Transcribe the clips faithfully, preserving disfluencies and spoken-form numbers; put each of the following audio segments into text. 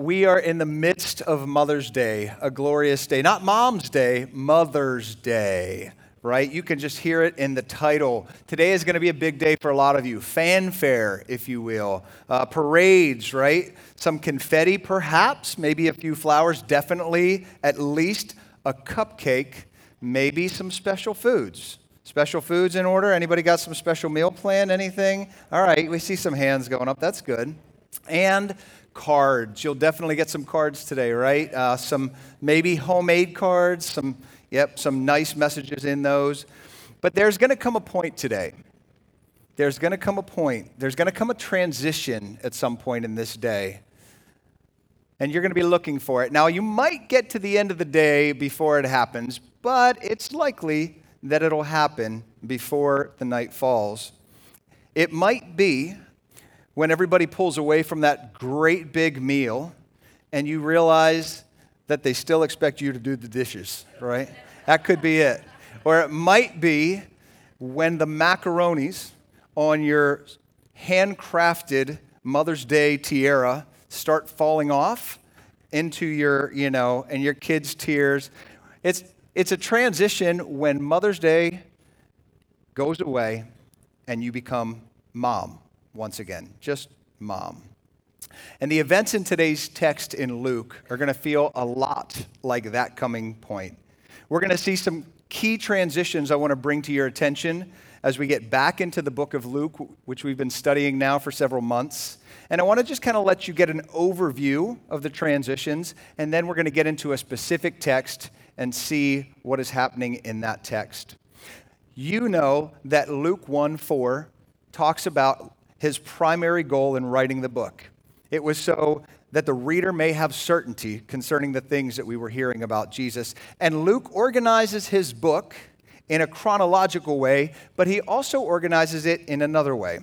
we are in the midst of Mother's Day, a glorious day. Not Mom's Day, Mother's Day, right? You can just hear it in the title. Today is going to be a big day for a lot of you. Fanfare, if you will. Uh, parades, right? Some confetti, perhaps. Maybe a few flowers. Definitely at least a cupcake. Maybe some special foods. Special foods in order? Anybody got some special meal plan? Anything? All right, we see some hands going up. That's good. And cards. You'll definitely get some cards today, right? Uh, some maybe homemade cards, some, yep, some nice messages in those. But there's going to come a point today. There's going to come a point. There's going to come a transition at some point in this day. And you're going to be looking for it. Now, you might get to the end of the day before it happens, but it's likely that it'll happen before the night falls. It might be when everybody pulls away from that great big meal and you realize that they still expect you to do the dishes, right? That could be it. Or it might be when the macaronis on your handcrafted Mother's Day tiara start falling off into your, you know, and your kids' tears. It's, it's a transition when Mother's Day goes away and you become mom. Once again, just mom. And the events in today's text in Luke are going to feel a lot like that coming point. We're going to see some key transitions I want to bring to your attention as we get back into the book of Luke, which we've been studying now for several months. And I want to just kind of let you get an overview of the transitions, and then we're going to get into a specific text and see what is happening in that text. You know that Luke one four talks about his primary goal in writing the book. It was so that the reader may have certainty concerning the things that we were hearing about Jesus. And Luke organizes his book in a chronological way, but he also organizes it in another way.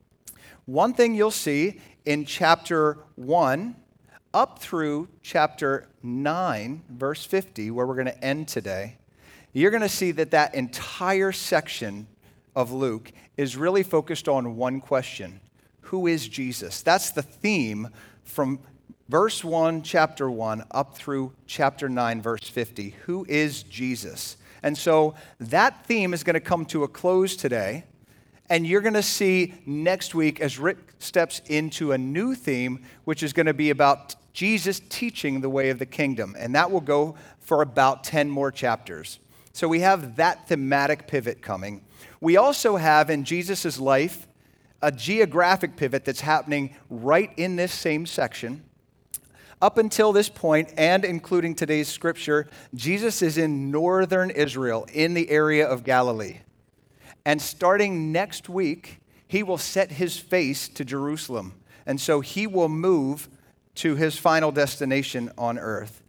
One thing you'll see in chapter one up through chapter nine, verse fifty, where we're going to end today, you're going to see that that entire section of Luke is really focused on one question. Who is Jesus? That's the theme from verse one, chapter one, up through chapter nine, verse fifty. Who is Jesus? And so that theme is going to come to a close today, and you're going to see next week as Rick steps into a new theme, which is going to be about Jesus teaching the way of the kingdom, and that will go for about ten more chapters. So we have that thematic pivot coming. We also have in Jesus' life a geographic pivot that's happening right in this same section. Up until this point, and including today's scripture, Jesus is in northern Israel, in the area of Galilee. And starting next week, he will set his face to Jerusalem. And so he will move to his final destination on earth.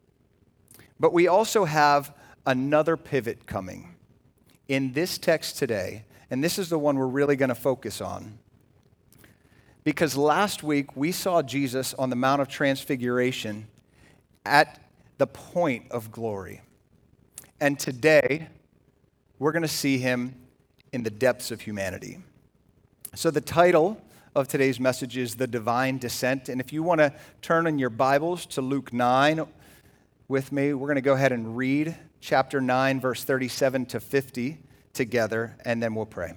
But we also have another pivot coming in this text today, and this is the one we're really going to focus on. Because last week we saw Jesus on the Mount of Transfiguration at the point of glory. And today we're going to see him in the depths of humanity. So the title of today's message is The Divine Descent. And if you want to turn in your Bibles to Luke nine with me, we're going to go ahead and read chapter nine, verse thirty-seven to fifty together, and then we'll pray.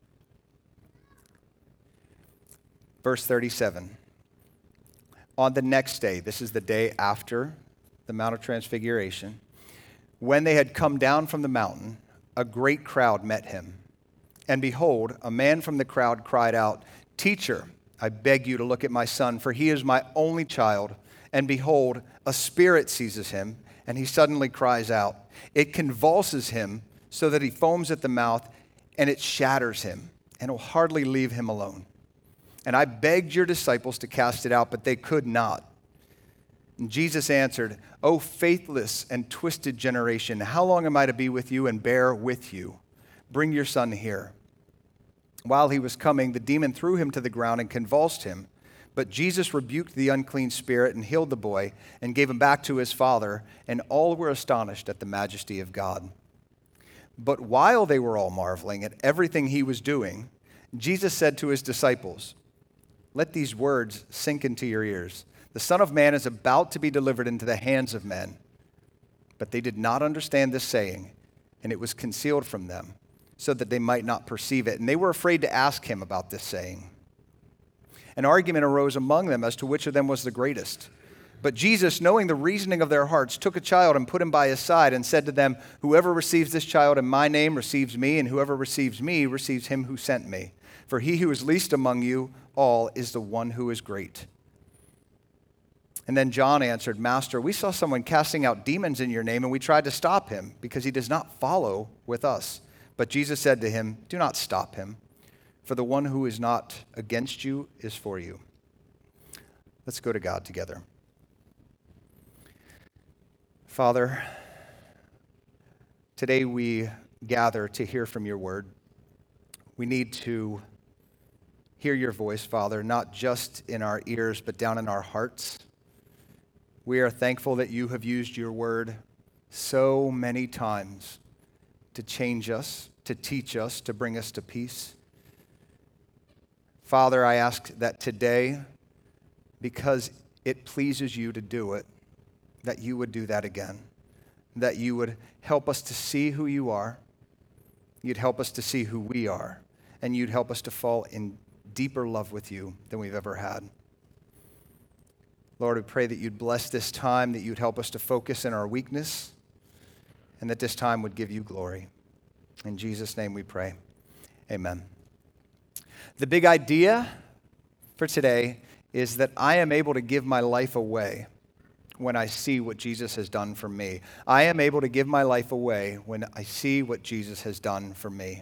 Verse thirty-seven. On the next day, this is the day after the Mount of Transfiguration, when they had come down from the mountain, a great crowd met him. And behold, a man from the crowd cried out, "Teacher, I beg you to look at my son, for he is my only child. And behold, a spirit seizes him, and he suddenly cries out. It convulses him so that he foams at the mouth, and it shatters him, and will hardly leave him alone. And I begged your disciples to cast it out, but they could not." And Jesus answered, "O faithless and twisted generation, how long am I to be with you and bear with you? Bring your son here." While he was coming, the demon threw him to the ground and convulsed him. But Jesus rebuked the unclean spirit and healed the boy and gave him back to his father, and all were astonished at the majesty of God. But while they were all marveling at everything he was doing, Jesus said to his disciples, "Let these words sink into your ears. The Son of Man is about to be delivered into the hands of men. But they did not understand this saying, and it was concealed from them, so that they might not perceive it. And they were afraid to ask him about this saying. An argument arose among them as to which of them was the greatest. But Jesus, knowing the reasoning of their hearts, took a child and put him by his side and said to them, "Whoever receives this child in my name receives me, and whoever receives me receives him who sent me. For he who is least among you all is the one who is great." And then John answered, "Master, we saw someone casting out demons in your name, and we tried to stop him, because he does not follow with us." But Jesus said to him, "Do not stop him, for the one who is not against you is for you." Let's go to God together. Father, today we gather to hear from your word. We need to hear your voice, Father, not just in our ears, but down in our hearts. We are thankful that you have used your word so many times to change us, to teach us, to bring us to peace. Father, I ask that today, because it pleases you to do it, that you would do that again, that you would help us to see who you are, you'd help us to see who we are, and you'd help us to fall in deeper love with you than we've ever had. Lord, we pray that you'd bless this time, that you'd help us to focus in our weakness, and that this time would give you glory. In Jesus' name we pray. Amen. The big idea for today is that I am able to give my life away when I see what Jesus has done for me. I am able to give my life away when I see what Jesus has done for me.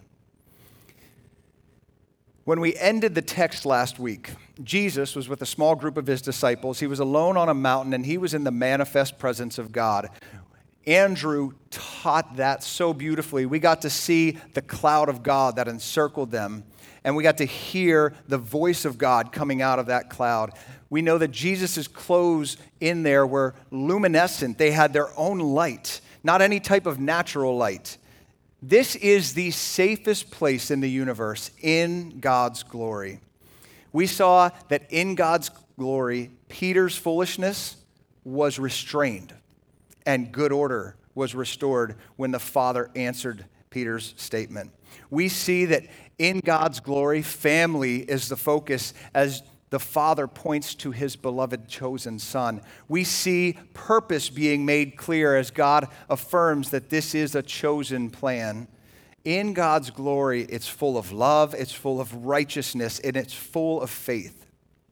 When we ended the text last week, Jesus was with a small group of his disciples. He was alone on a mountain, and he was in the manifest presence of God. Andrew taught that so beautifully. We got to see the cloud of God that encircled them, and we got to hear the voice of God coming out of that cloud. We know that Jesus' clothes in there were luminescent. They had their own light, not any type of natural light. This is the safest place in the universe, in God's glory. We saw that in God's glory, Peter's foolishness was restrained, and good order was restored when the Father answered Peter's statement. We see that in God's glory, family is the focus as the Father points to his beloved chosen Son. We see purpose being made clear as God affirms that this is a chosen plan. In God's glory, it's full of love, it's full of righteousness, and it's full of faith.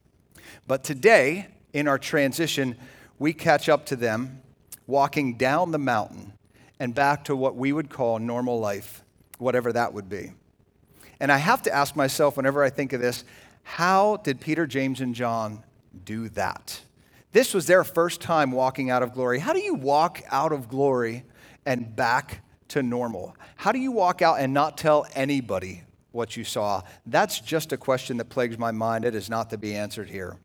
But today, in our transition, we catch up to them walking down the mountain and back to what we would call normal life, whatever that would be. And I have to ask myself whenever I think of this, how did Peter, James, and John do that? This was their first time walking out of glory. How do you walk out of glory and back to normal? How do you walk out and not tell anybody what you saw? That's just a question that plagues my mind. It is not to be answered here.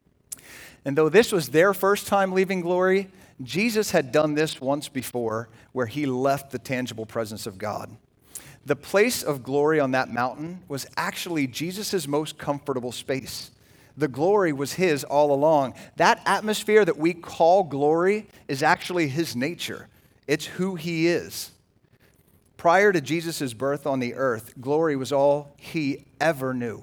And though this was their first time leaving glory, Jesus had done this once before where he left the tangible presence of God. The place of glory on that mountain was actually Jesus' most comfortable space. The glory was his all along. That atmosphere that we call glory is actually his nature. It's who he is. Prior to Jesus' birth on the earth, glory was all he ever knew.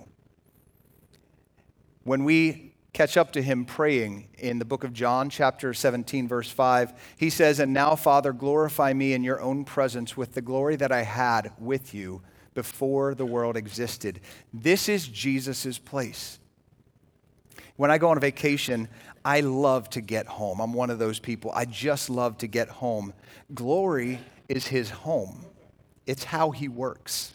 When we catch up to him praying in the book of John, chapter seventeen, verse five, he says, "And now, Father, glorify me in your own presence with the glory that I had with you before the world existed." This is Jesus' place. When I go on a vacation, I love to get home. I'm one of those people. I just love to get home. Glory is his home. It's how he works.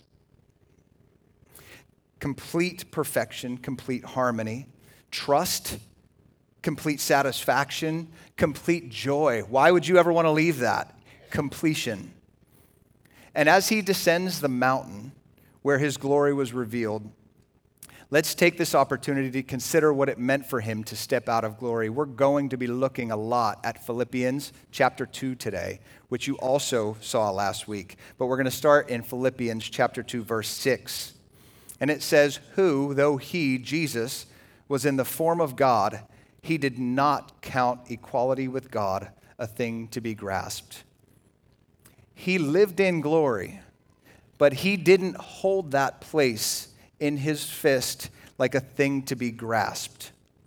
Complete perfection, complete harmony, trust, complete satisfaction, complete joy. Why would you ever want to leave that? Completion. And as he descends the mountain where his glory was revealed, let's take this opportunity to consider what it meant for him to step out of glory. We're going to be looking a lot at Philippians chapter two today, which you also saw last week. But we're going to start in Philippians chapter two, verse six. And it says, "Who, though he, Jesus, was in the form of God, he did not count equality with God a thing to be grasped. He lived in glory, but he didn't hold that place in his fist like a thing to be grasped.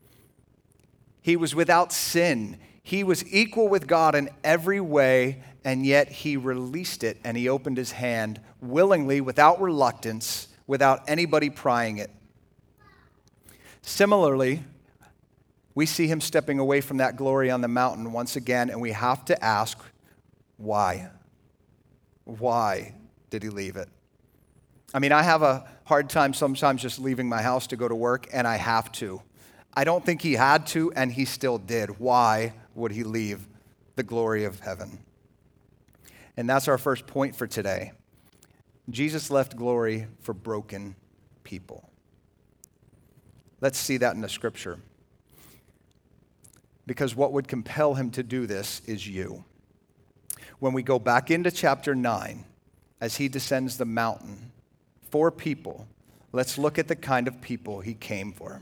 He was without sin. He was equal with God in every way, and yet he released it and he opened his hand willingly, without reluctance, without anybody prying it. Similarly, we see him stepping away from that glory on the mountain once again, and we have to ask, why? Why did he leave it? I mean, I have a hard time sometimes just leaving my house to go to work, and I have to. I don't think he had to, and he still did. Why would he leave the glory of heaven? And that's our first point for today. Jesus left glory for broken people. Let's see that in the scripture. Because what would compel him to do this is you. When we go back into chapter nine, as he descends the mountain for people, let's look at the kind of people he came for.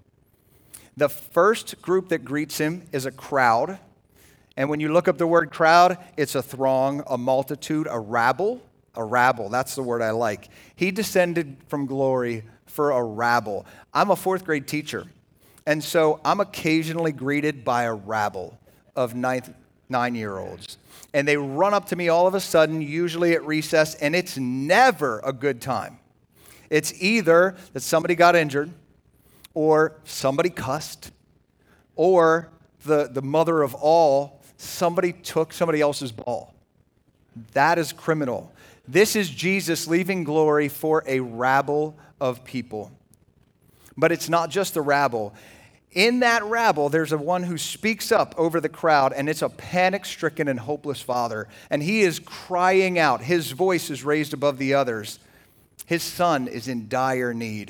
The first group that greets him is a crowd. And when you look up the word crowd, it's a throng, a multitude, a rabble. A rabble, that's the word I like. He descended from glory for a rabble. I'm a fourth grade teacher, and so I'm occasionally greeted by a rabble of ninth, nine-year-olds. And they run up to me all of a sudden, usually at recess, and it's never a good time. It's either that somebody got injured, or somebody cussed, or the, the mother of all, somebody took somebody else's ball. That is criminal. This is Jesus leaving glory for a rabble of people. But it's not just the rabble. In that rabble, there's a one who speaks up over the crowd, and it's a panic-stricken and hopeless father. And he is crying out. His voice is raised above the others. His son is in dire need.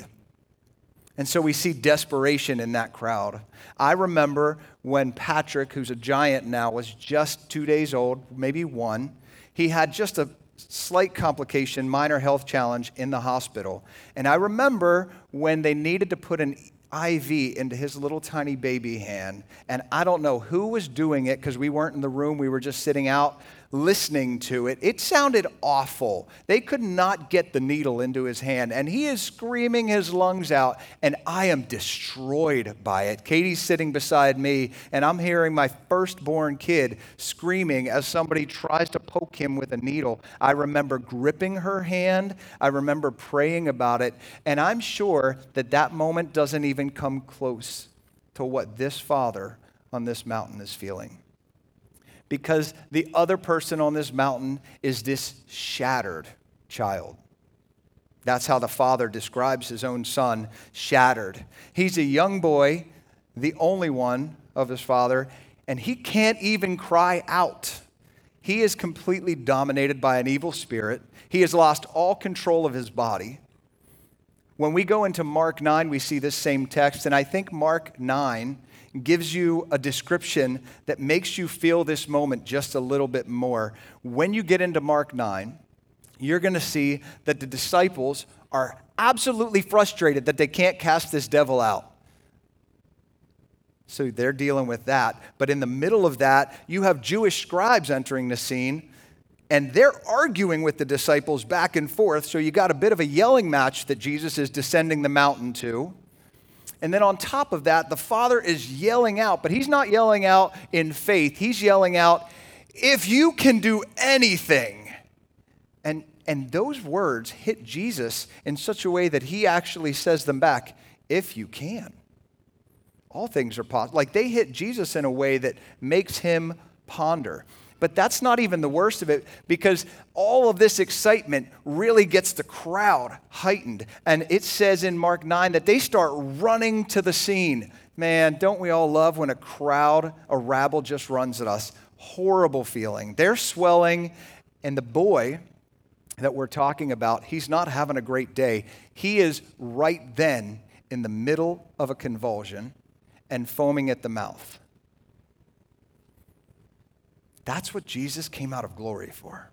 And so we see desperation in that crowd. I remember when Patrick, who's a giant now, was just two days old, maybe one. He had just a slight complication, minor health challenge in the hospital. And I remember when they needed to put an I V into his little tiny baby hand. And I don't know who was doing it because we weren't in the room. We were just sitting out listening to it. It sounded awful. They could not get the needle into his hand. And he is screaming his lungs out. And I am destroyed by it. Katie's sitting beside me. And I'm hearing my firstborn kid screaming as somebody tries to poke him with a needle. I remember gripping her hand. I remember praying about it. And I'm sure that that moment doesn't even come close to what this father on this mountain is feeling. Because the other person on this mountain is this shattered child. That's how the father describes his own son, shattered. He's a young boy, the only one of his father, and he can't even cry out. He is completely dominated by an evil spirit. He has lost all control of his body. When we go into Mark nine, we see this same text, and I think Mark nine gives you a description that makes you feel this moment just a little bit more. When you get into Mark nine, you're going to see that the disciples are absolutely frustrated that they can't cast this devil out. So they're dealing with that. But in the middle of that, you have Jewish scribes entering the scene, and they're arguing with the disciples back and forth. So you got a bit of a yelling match that Jesus is descending the mountain to. And then on top of that, the Father is yelling out, but he's not yelling out in faith. He's yelling out, if you can do anything. And, and those words hit Jesus in such a way that he actually says them back, if you can. All things are possible. Like they hit Jesus in a way that makes him ponder. But that's not even the worst of it, because all of this excitement really gets the crowd heightened. And it says in Mark nine that they start running to the scene. Man, don't we all love when a crowd, a rabble just runs at us? Horrible feeling. They're swelling, and the boy that we're talking about, he's not having a great day. He is right then in the middle of a convulsion and foaming at the mouth. That's what Jesus came out of glory for.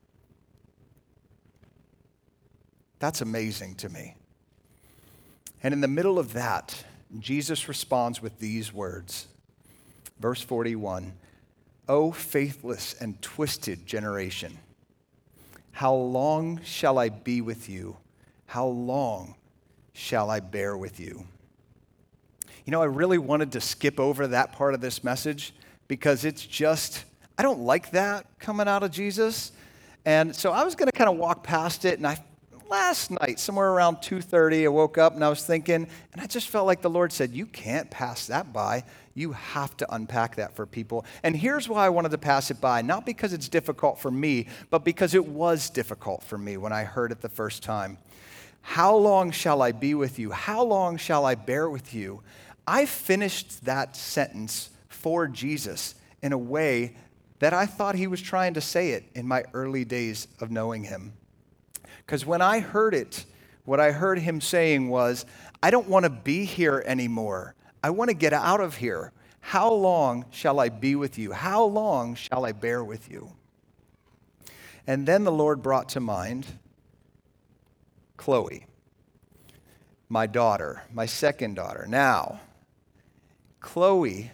That's amazing to me. And in the middle of that, Jesus responds with these words. Verse forty-one, O faithless and twisted generation, how long shall I be with you? How long shall I bear with you? You know, I really wanted to skip over that part of this message because it's just, I don't like that coming out of Jesus. And so I was going to kind of walk past it, and I last night, somewhere around two thirty, I woke up and I was thinking, and I just felt like the Lord said, you can't pass that by. You have to unpack that for people. And here's why I wanted to pass it by. Not because it's difficult for me, but because it was difficult for me when I heard it the first time. How long shall I be with you? How long shall I bear with you? I finished that sentence for Jesus in a way that I thought he was trying to say it in my early days of knowing him. Because when I heard it, what I heard him saying was, I don't want to be here anymore. I want to get out of here. How long shall I be with you? How long shall I bear with you? And then the Lord brought to mind Chloe, my daughter, my second daughter. Now, Chloe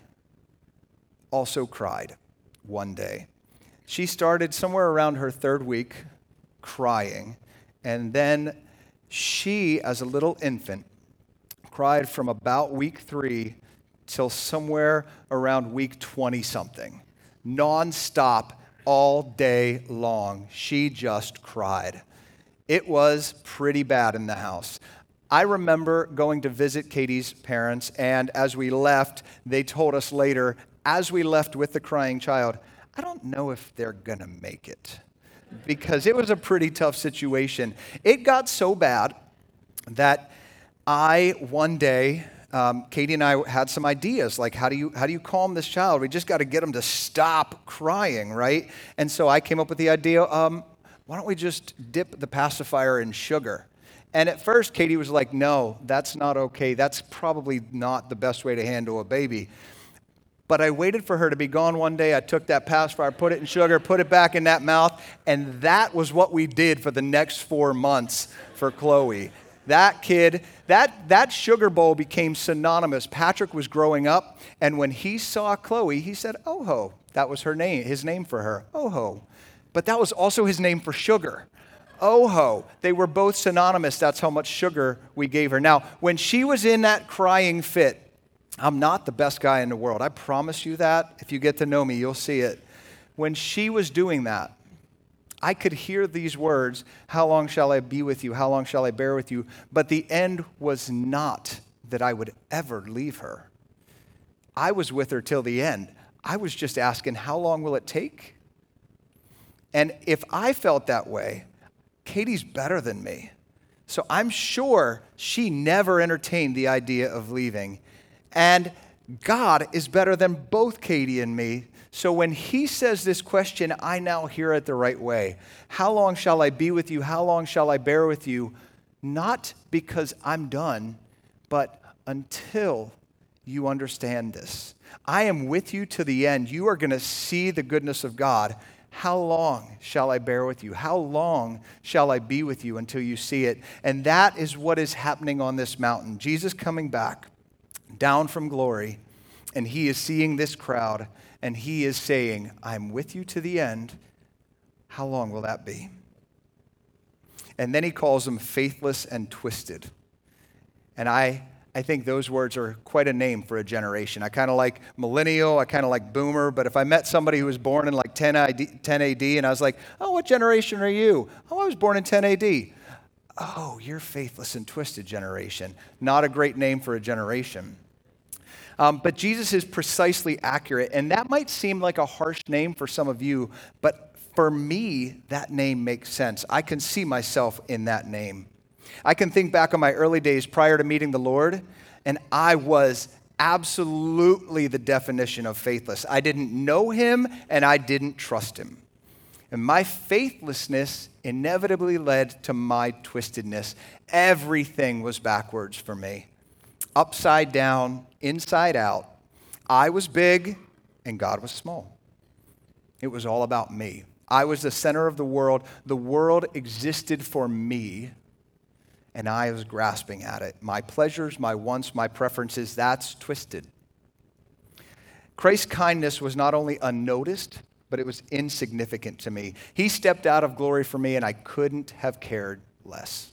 also cried one day. She started somewhere around her third week crying, and then she, as a little infant, cried from about week three till somewhere around week twenty-something. Nonstop, all day long, she just cried. It was pretty bad in the house. I remember going to visit Katie's parents, and as we left, they told us later, as we left with the crying child, I don't know if they're going to make it, because it was a pretty tough situation. It got so bad that I, one day, um, Katie and I had some ideas, like how do you how do you calm this child? We just got to get him to stop crying, right? And so I came up with the idea, um, why don't we just dip the pacifier in sugar? And at first, Katie was like, no, that's not okay. That's probably not the best way to handle a baby. But I waited for her to be gone one day. I took that pacifier, put it in sugar, put it back in that mouth, and that was what we did for the next four months for Chloe. That kid, that, that sugar bowl became synonymous. Patrick was growing up, and when he saw Chloe, he said, Oho. That was her name, his name for her, Oho. But that was also his name for sugar. Oho. They were both synonymous. That's how much sugar we gave her. Now, when she was in that crying fit, I'm not the best guy in the world. I promise you that. If you get to know me, you'll see it. When she was doing that, I could hear these words, how long shall I be with you? How long shall I bear with you? But the end was not that I would ever leave her. I was with her till the end. I was just asking, how long will it take? And if I felt that way, Katie's better than me. So I'm sure she never entertained the idea of leaving. And God is better than both Katie and me. So when he says this question, I now hear it the right way. How long shall I be with you? How long shall I bear with you? Not because I'm done, but until you understand this. I am with you to the end. You are going to see the goodness of God. How long shall I bear with you? How long shall I be with you until you see it? And that is what is happening on this mountain. Jesus coming back down from glory, and he is seeing this crowd, and he is saying, I'm with you to the end. How long will that be? And then he calls them faithless and twisted. And I, I think those words are quite a name for a generation. I kind of like millennial, I kind of like boomer, but if I met somebody who was born in like ten A D, and I was like, oh, what generation are you? Oh, I was born in ten A D. Oh, you're faithless and twisted generation. Not a great name for a generation. Um, but Jesus is precisely accurate, and that might seem like a harsh name for some of you, but for me, that name makes sense. I can see myself in that name. I can think back on my early days prior to meeting the Lord, and I was absolutely the definition of faithless. I didn't know him, and I didn't trust him. And my faithlessness inevitably led to my twistedness. Everything was backwards for me. Upside down, inside out. I was big and God was small. It was all about me. I was the center of the world. The world existed for me, and I was grasping at it. My pleasures, my wants, my preferences, that's twisted. Christ's kindness was not only unnoticed, but it was insignificant to me. He stepped out of glory for me, and I couldn't have cared less.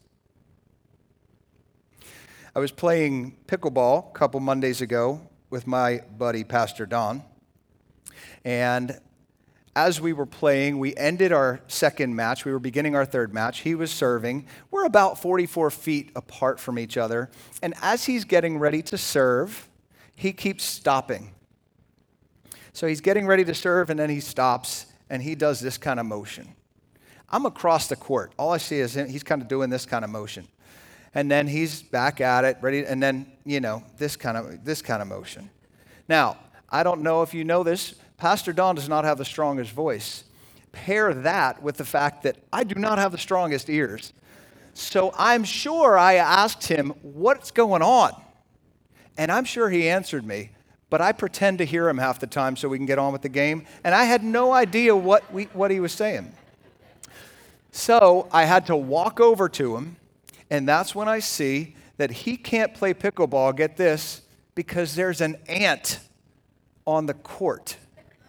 I was playing pickleball a couple Mondays ago with my buddy, Pastor Don. And as we were playing, we ended our second match. We were beginning our third match. He was serving. We're about forty-four feet apart from each other. And as he's getting ready to serve, he keeps stopping. So he's getting ready to serve, and then he stops, and he does this kind of motion. I'm across the court. All I see is him. He's kind of doing this kind of motion. And then he's back at it, ready, and then, you know, this kind of this kind of motion. Now, I don't know if you know this, Pastor Don does not have the strongest voice. Pair that with the fact that I do not have the strongest ears. So I'm sure I asked him, what's going on? And I'm sure he answered me, but I pretend to hear him half the time so we can get on with the game, and I had no idea what we, what he was saying. So I had to walk over to him, and that's when I see that he can't play pickleball, get this, because there's an ant on the court.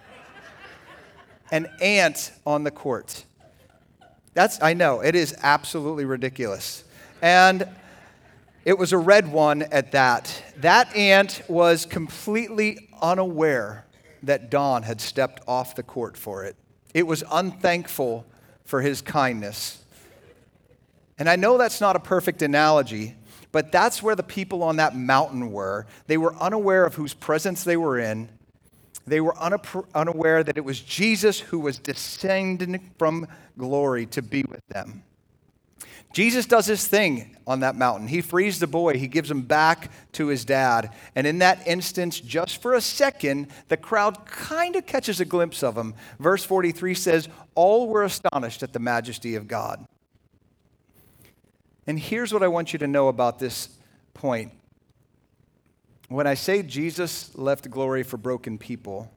An ant on the court. That's, I know, it is absolutely ridiculous. And it was a red one at that. That ant was completely unaware that Don had stepped off the court for it. It was unthankful for his kindness. And I know that's not a perfect analogy, but that's where the people on that mountain were. They were unaware of whose presence they were in. They were unaware that it was Jesus who was descending from glory to be with them. Jesus does his thing on that mountain. He frees the boy. He gives him back to his dad. And in that instance, just for a second, the crowd kind of catches a glimpse of him. Verse forty-three says, all were astonished at the majesty of God. And here's what I want you to know about this point. When I say Jesus left glory for broken people,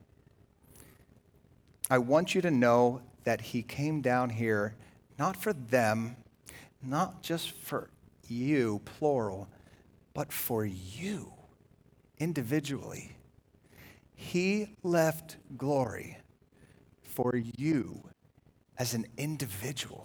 I want you to know that he came down here not for them, not just for you, plural, but for you individually. He left glory for you as an individual.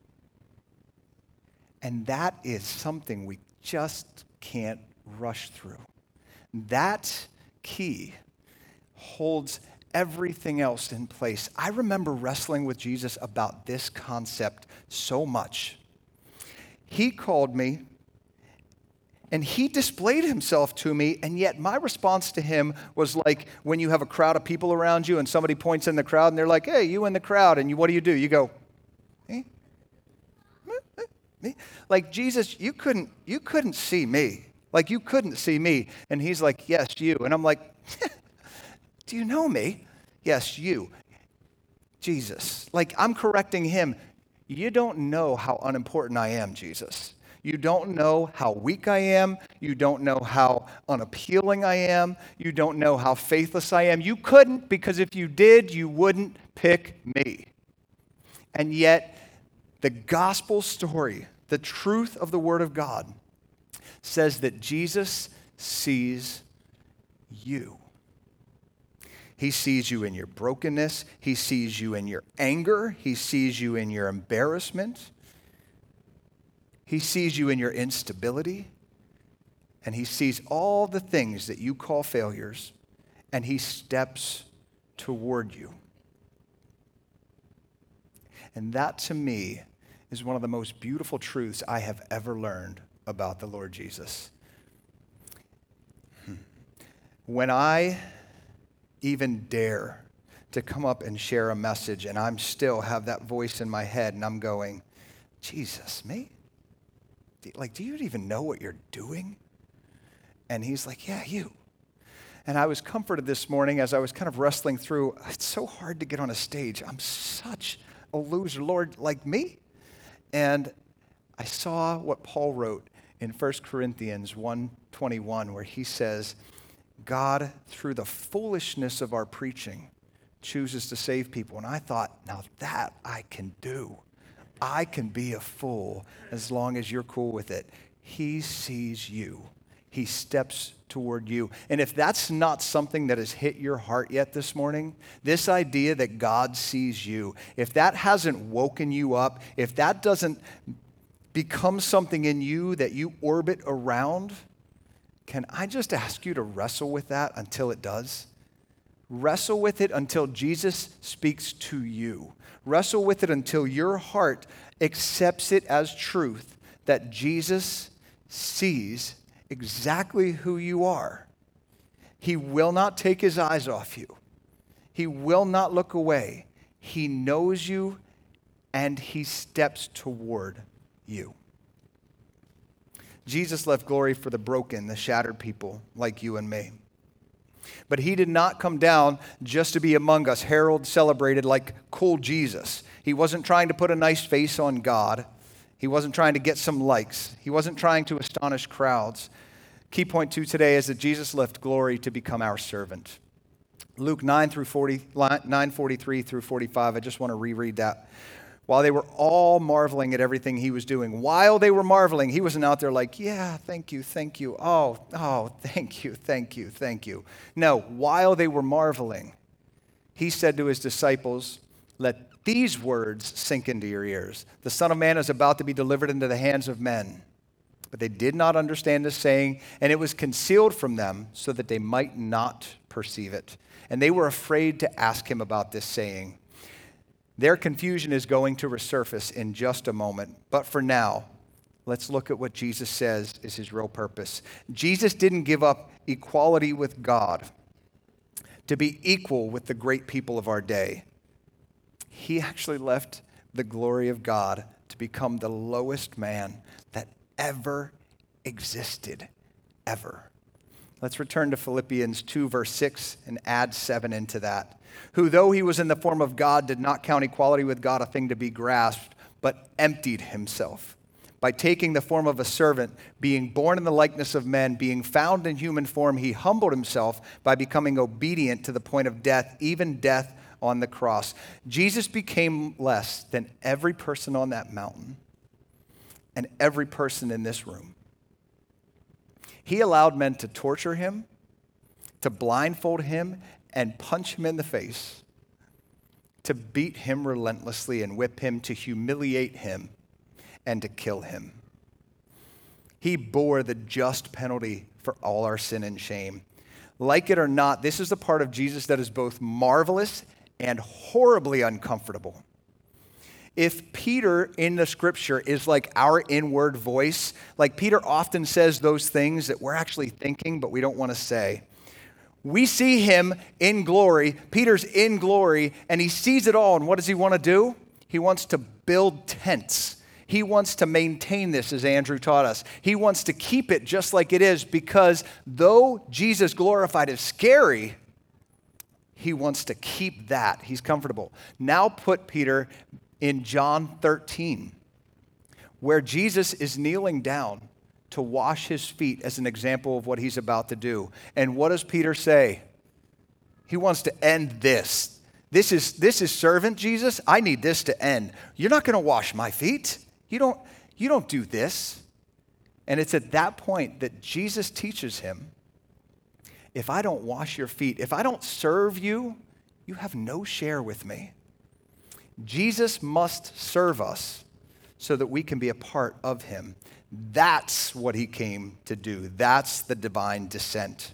And that is something we just can't rush through. That key holds everything else in place. I remember wrestling with Jesus about this concept so much. He called me, and he displayed himself to me, and yet my response to him was like when you have a crowd of people around you and somebody points in the crowd and they're like, hey, you in the crowd, and you, what do you do? You go, me? Me? Like, Jesus, you couldn't, you couldn't see me. Like, you couldn't see me. And he's like, yes, you. And I'm like, do you know me? Yes, you. Jesus. Like, I'm correcting him. You don't know how unimportant I am, Jesus. You don't know how weak I am. You don't know how unappealing I am. You don't know how faithless I am. You couldn't, because if you did, you wouldn't pick me. And yet, the gospel story, the truth of the Word of God, says that Jesus sees you. He sees you in your brokenness. He sees you in your anger. He sees you in your embarrassment. He sees you in your instability. And he sees all the things that you call failures, and he steps toward you. And that, to me, is one of the most beautiful truths I have ever learned about the Lord Jesus. When I even dare to come up and share a message, and I'm still have that voice in my head, and I'm going, Jesus, me? Like, do you even know what you're doing? And he's like, yeah, you. And I was comforted this morning as I was kind of wrestling through, it's so hard to get on a stage. I'm such a loser, Lord, like me? And I saw what Paul wrote in First Corinthians one twenty-one, where he says, God, through the foolishness of our preaching, chooses to save people. And I thought, now that I can do. I can be a fool as long as you're cool with it. He sees you. he steps toward you. And if that's not something that has hit your heart yet this morning, this idea that God sees you, if that hasn't woken you up, if that doesn't become something in you that you orbit around, can I just ask you to wrestle with that until it does? Wrestle with it until Jesus speaks to you. Wrestle with it until your heart accepts it as truth that Jesus sees exactly who you are. He will not take his eyes off you. He will not look away. He knows you and he steps toward you. Jesus left glory for the broken, the shattered people like you and me. But he did not come down just to be among us, heralded, celebrated like cool Jesus. He wasn't trying to put a nice face on God. He wasn't trying to get some likes. He wasn't trying to astonish crowds. Key point two today is that Jesus left glory to become our servant. Luke nine through forty, nine forty-three through forty-five. I just want to reread that. While they were all marveling at everything he was doing, while they were marveling, he wasn't out there like, yeah, thank you, thank you. Oh, oh, thank you, thank you, thank you. No, while they were marveling, he said to his disciples, let these words sink into your ears. The Son of Man is about to be delivered into the hands of men. But they did not understand this saying, and it was concealed from them so that they might not perceive it. And they were afraid to ask him about this saying. Their confusion is going to resurface in just a moment. But for now, let's look at what Jesus says is his real purpose. Jesus didn't give up equality with God to be equal with the great people of our day. He actually left the glory of God to become the lowest man that ever existed, ever. Let's return to Philippians two, verse six, and add seven into that. Who, though he was in the form of God, did not count equality with God a thing to be grasped, but emptied himself by taking the form of a servant, being born in the likeness of men, being found in human form, he humbled himself by becoming obedient to the point of death, even death on the cross. Jesus became less than every person on that mountain and every person in this room. He allowed men to torture him, to blindfold him, and punch him in the face, to beat him relentlessly and whip him, to humiliate him, and to kill him. He bore the just penalty for all our sin and shame. Like it or not, this is the part of Jesus that is both marvelous and horribly uncomfortable. If Peter in the scripture is like our inward voice, like Peter often says those things that we're actually thinking but we don't want to say. We see him in glory. Peter's in glory, and he sees it all. And what does he want to do? He wants to build tents. He wants to maintain this, as Andrew taught us. He wants to keep it just like it is, because though Jesus glorified is scary, he wants to keep that. He's comfortable. Now put Peter in John thirteen, where Jesus is kneeling down to wash his feet as an example of what he's about to do. And what does Peter say? He wants to end this. This is, this is servant Jesus. I need this to end. You're not going to wash my feet. You don't, you don't do this. And it's at that point that Jesus teaches him, if I don't wash your feet, if I don't serve you, you have no share with me. Jesus must serve us so that we can be a part of him. That's what he came to do. That's the divine descent.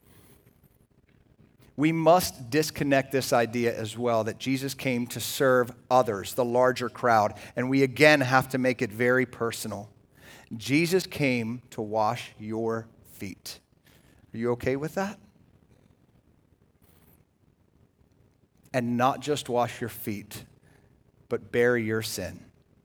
We must disconnect this idea as well that Jesus came to serve others, the larger crowd, and we again have to make it very personal. Jesus came to wash your feet. Are you okay with that? And not just wash your feet, but bear your sin.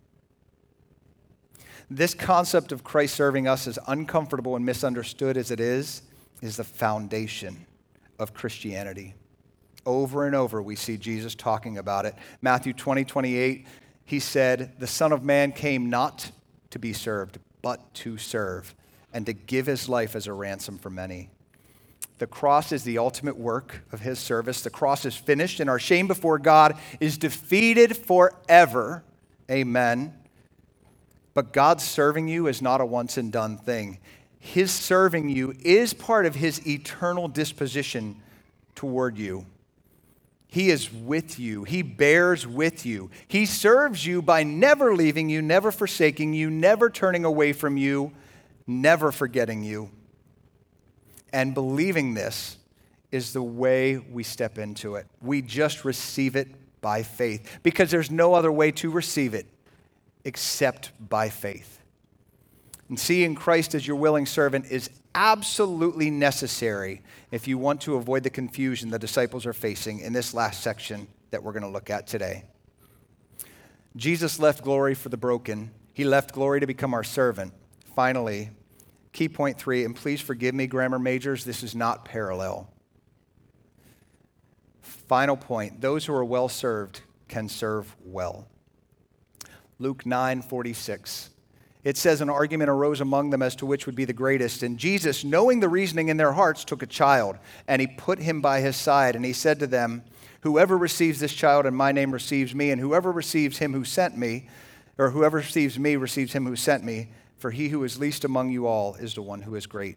This concept of Christ serving us, as uncomfortable and misunderstood as it is, is the foundation of Christianity. Over and over, we see Jesus talking about it. Matthew twenty, twenty-eight, he said, the Son of Man came not to be served, but to serve, and to give his life as a ransom for many. The cross is the ultimate work of his service. The cross is finished, and our shame before God is defeated forever. Amen. But God serving you is not a once and done thing. his serving you is part of his eternal disposition toward you. He is with you. He bears with you. He serves you by never leaving you, never forsaking you, never turning away from you, never forgetting you. And believing this is the way we step into it. We just receive it by faith, because there's no other way to receive it except by faith. And seeing Christ as your willing servant is absolutely necessary if you want to avoid the confusion the disciples are facing in this last section that we're going to look at today. Jesus left glory for the broken. He left glory to become our servant. Finally, key point three, and please forgive me, grammar majors, this is not parallel. Final point, those who are well served can serve well. Luke nine forty-six. It says, an argument arose among them as to which would be the greatest. And Jesus, knowing the reasoning in their hearts, took a child, and he put him by his side. And he said to them, whoever receives this child in my name receives me, and whoever receives him who sent me, or whoever receives me receives him who sent me. For he who is least among you all is the one who is great.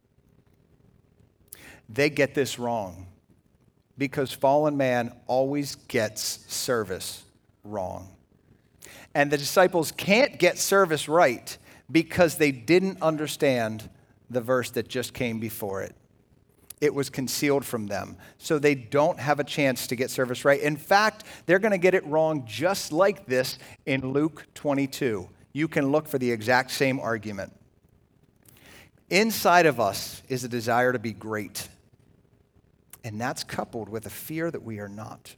They get this wrong, because fallen man always gets service wrong. And the disciples can't get service right because they didn't understand the verse that just came before it. It was concealed from them. So they don't have a chance to get service right. In fact, they're going to get it wrong just like this in Luke twenty-two. You can look for the exact same argument. Inside of us is a desire to be great. And that's coupled with a fear that we are not.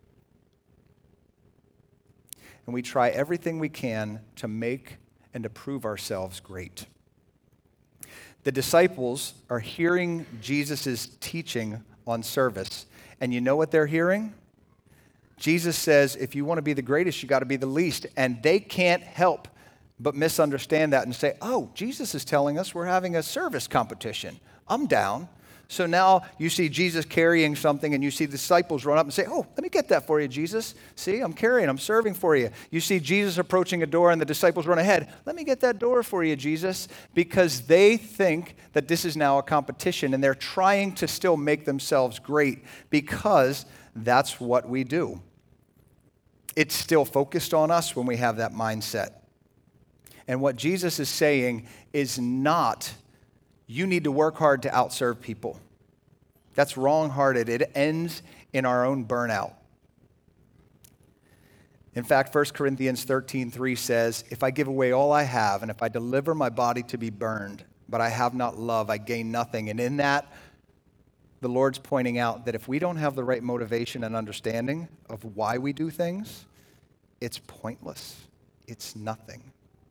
And we try everything we can to make and to prove ourselves great. The disciples are hearing Jesus' teaching on service. And you know what they're hearing? Jesus says, if you want to be the greatest, you got to be the least. And they can't help but misunderstand that and say, oh, Jesus is telling us we're having a service competition. I'm down. So now you see Jesus carrying something, and you see the disciples run up and say, oh, let me get that for you, Jesus. See, I'm carrying, I'm serving for you. You see Jesus approaching a door, and the disciples run ahead. Let me get that door for you, Jesus. Because they think that this is now a competition, and they're trying to still make themselves great, because that's what we do. It's still focused on us when we have that mindset. And what Jesus is saying is not, you need to work hard to outserve people. That's wrong-hearted. It ends in our own burnout. In fact, First Corinthians thirteen three says, if I give away all I have, and if I deliver my body to be burned, but I have not love, I gain nothing. And in that, the Lord's pointing out that if we don't have the right motivation and understanding of why we do things, it's pointless. It's nothing.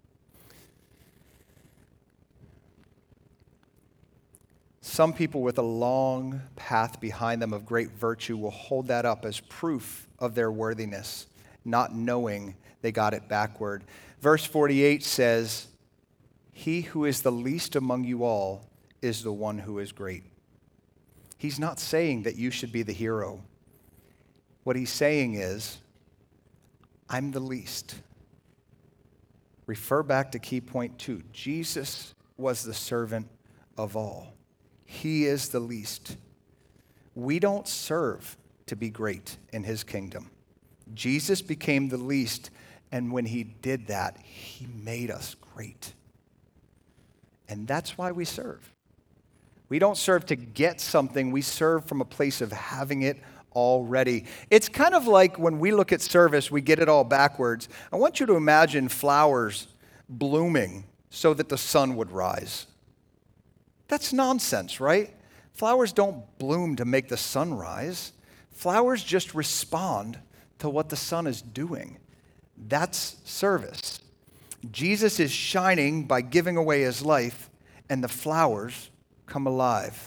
Some people with a long path behind them of great virtue will hold that up as proof of their worthiness, not knowing they got it backward. Verse forty-eight says, he who is the least among you all is the one who is great. He's not saying that you should be the hero. What he's saying is, I'm the least. Refer back to key point two. Jesus was the servant of all. He is the least. We don't serve to be great in his kingdom. Jesus became the least, and when he did that, he made us great. And that's why we serve. We don't serve to get something. We serve from a place of having it already. It's kind of like when we look at service, we get it all backwards. I want you to imagine flowers blooming so that the sun would rise. That's nonsense, right? Flowers don't bloom to make the sun rise. Flowers just respond to what the sun is doing. That's service. Jesus is shining by giving away his life, and the flowers come alive.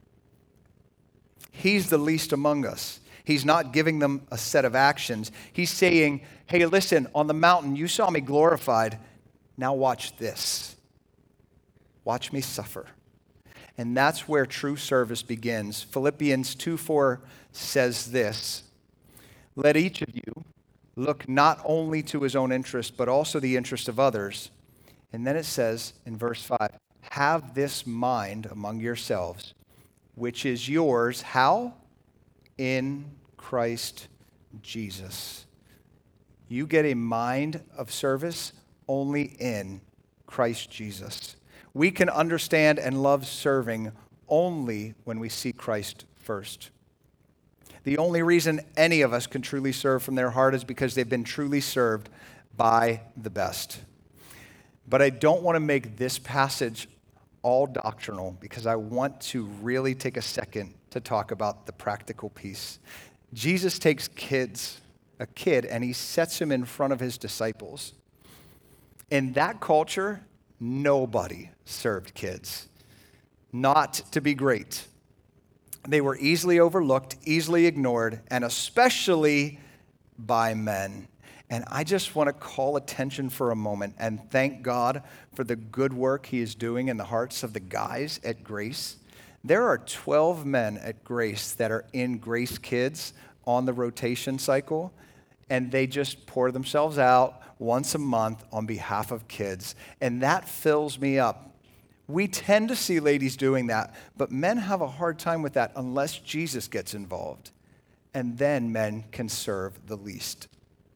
He's the least among us. He's not giving them a set of actions. He's saying, hey, listen, on the mountain, you saw me glorified. Now watch this. Watch me suffer. And that's where true service begins. Philippians two four says this, let each of you look not only to his own interest, but also the interest of others. And then it says in verse five, have this mind among yourselves, which is yours, how? In Christ Jesus. You get a mind of service only in Christ Jesus. We can understand and love serving only when we see Christ first. The only reason any of us can truly serve from their heart is because they've been truly served by the best. But I don't want to make this passage all doctrinal because I want to really take a second to talk about the practical piece. Jesus takes kids, a kid, and he sets him in front of his disciples. In that culture, nobody served kids. Not to be great. They were easily overlooked, easily ignored, and especially by men. And I just want to call attention for a moment and thank God for the good work he is doing in the hearts of the guys at Grace. There are twelve men at Grace that are in Grace Kids on the rotation cycle, and they just pour themselves out once a month on behalf of kids. And that fills me up. We tend to see ladies doing that, but men have a hard time with that unless Jesus gets involved. And then men can serve the least.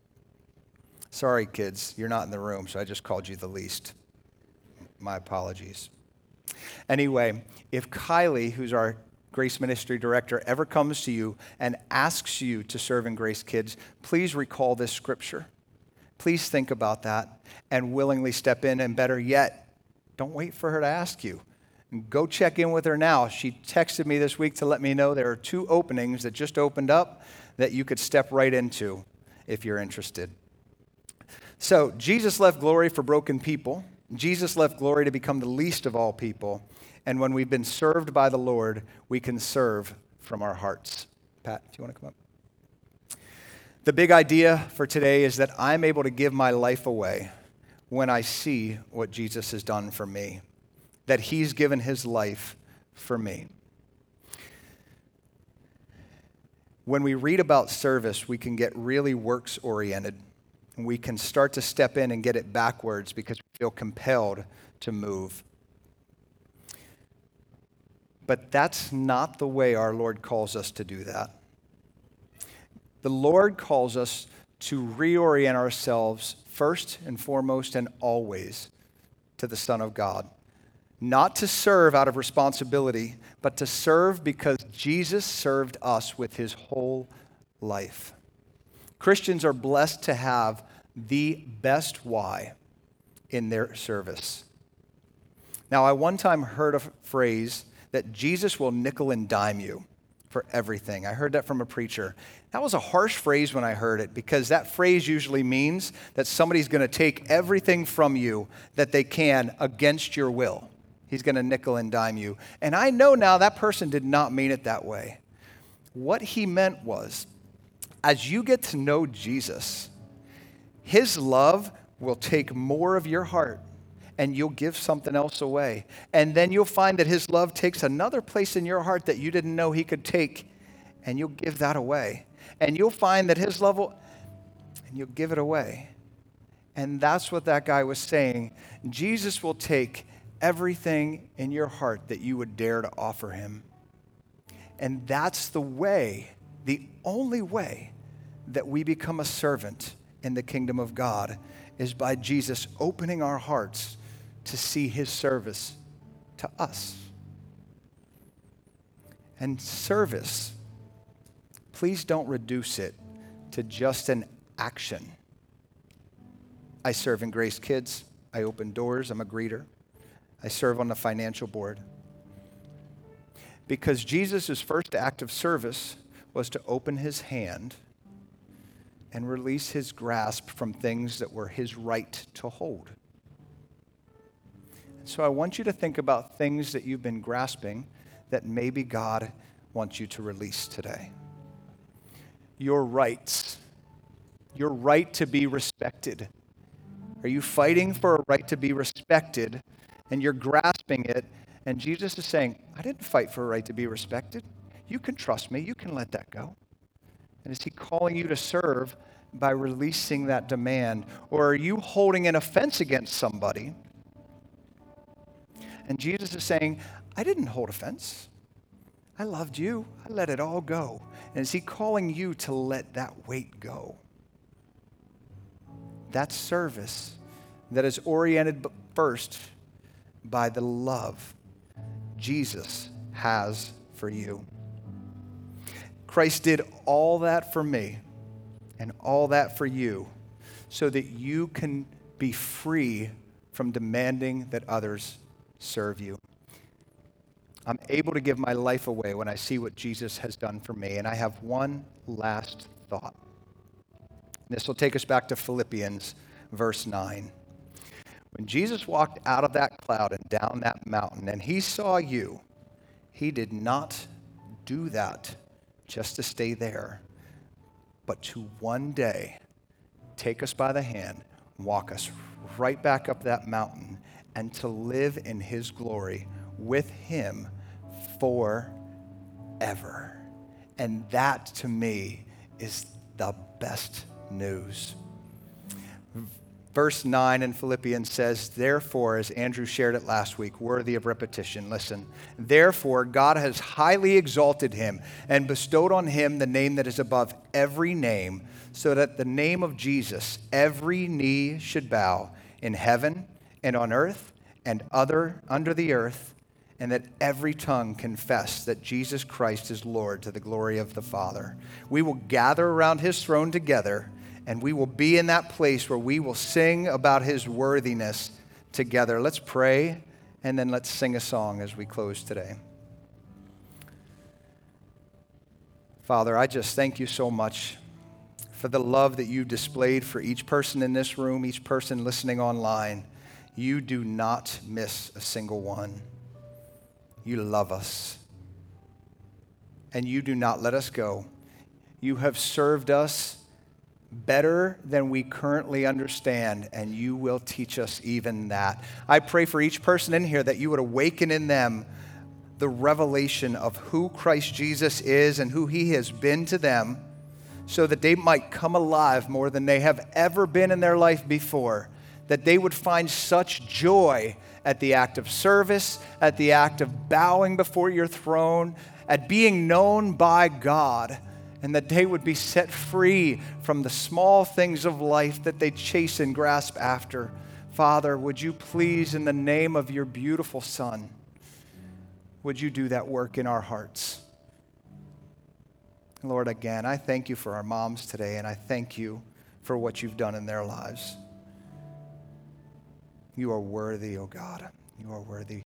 Sorry, kids, you're not in the room, so I just called you the least. My apologies. Anyway, if Kylie, who's our Grace Ministry Director, ever comes to you and asks you to serve in Grace Kids, please recall this scripture. Please think about that and willingly step in, and better yet, don't wait for her to ask you. Go check in with her now. She texted me this week to let me know there are two openings that just opened up that you could step right into if you're interested. So, Jesus left glory for broken people. Jesus left glory to become the least of all people. And when we've been served by the Lord, we can serve from our hearts. Pat, if you want to come up. The big idea for today is that I'm able to give my life away when I see what Jesus has done for me, that he's given his life for me. When we read about service, we can get really works-oriented. And we can start to step in and get it backwards because we feel compelled to move. But that's not the way our Lord calls us to do that. The Lord calls us to reorient ourselves first and foremost and always to the Son of God. Not to serve out of responsibility, but to serve because Jesus served us with his whole life. Christians are blessed to have the best why in their service. Now, I one time heard a phrase that Jesus will nickel and dime you for everything. I heard that from a preacher. That was a harsh phrase when I heard it because that phrase usually means that somebody's going to take everything from you that they can against your will. He's going to nickel and dime you. And I know now that person did not mean it that way. What he meant was, as you get to know Jesus, his love will take more of your heart and you'll give something else away. And then you'll find that his love takes another place in your heart that you didn't know he could take, and you'll give that away. And you'll find that his love will, and you'll give it away. And that's what that guy was saying. Jesus will take everything in your heart that you would dare to offer him. And that's the way, the only way that we become a servant in the kingdom of God is by Jesus opening our hearts to see his service to us. And service, please don't reduce it to just an action. I serve in Grace Kids. I open doors. I'm a greeter. I serve on the financial board. Because Jesus' first act of service was to open his hand and release his grasp from things that were his right to hold. So I want you to think about things that you've been grasping that maybe God wants you to release today. Your rights, your right to be respected. Are you fighting for a right to be respected and you're grasping it, and Jesus is saying, I didn't fight for a right to be respected. You can trust me. You can let that go. And is he calling you to serve by releasing that demand? Or are you holding an offense against somebody And Jesus is saying, I didn't hold offense. I loved you. I let it all go. And is he calling you to let that weight go? That's service that is oriented first by the love Jesus has for you. Christ did all that for me and all that for you so that you can be free from demanding that others serve you. I'm able to give my life away when I see what Jesus has done for me. And I have one last thought. This will take us back to Philippians verse nine. When Jesus walked out of that cloud and down that mountain and he saw you, he did not do that just to stay there, but to one day take us by the hand, walk us right back up that mountain, and to live in his glory with him forever. And that, to me, is the best news. Verse nine in Philippians says, therefore, as Andrew shared it last week, worthy of repetition, listen. Therefore, God has highly exalted him and bestowed on him the name that is above every name, so that the name of Jesus, every knee should bow in heaven and on earth and other under the earth, and that every tongue confess that Jesus Christ is Lord to the glory of the Father. We will gather around his throne together, and we will be in that place where we will sing about his worthiness together. Let's pray, and then let's sing a song as we close today. Father, I just thank you so much for the love that you displayed for each person in this room, each person listening online. You do not miss a single one. You love us, and you do not let us go. You have served us better than we currently understand, and you will teach us even that. I pray for each person in here that you would awaken in them the revelation of who Christ Jesus is and who he has been to them, so that they might come alive more than they have ever been in their life before, that they would find such joy at the act of service, at the act of bowing before your throne, at being known by God, and that they would be set free from the small things of life that they chase and grasp after. Father, would you please, in the name of your beautiful Son, would you do that work in our hearts? Lord, again, I thank you for our moms today, and I thank you for what you've done in their lives. You are worthy, oh God. You are worthy.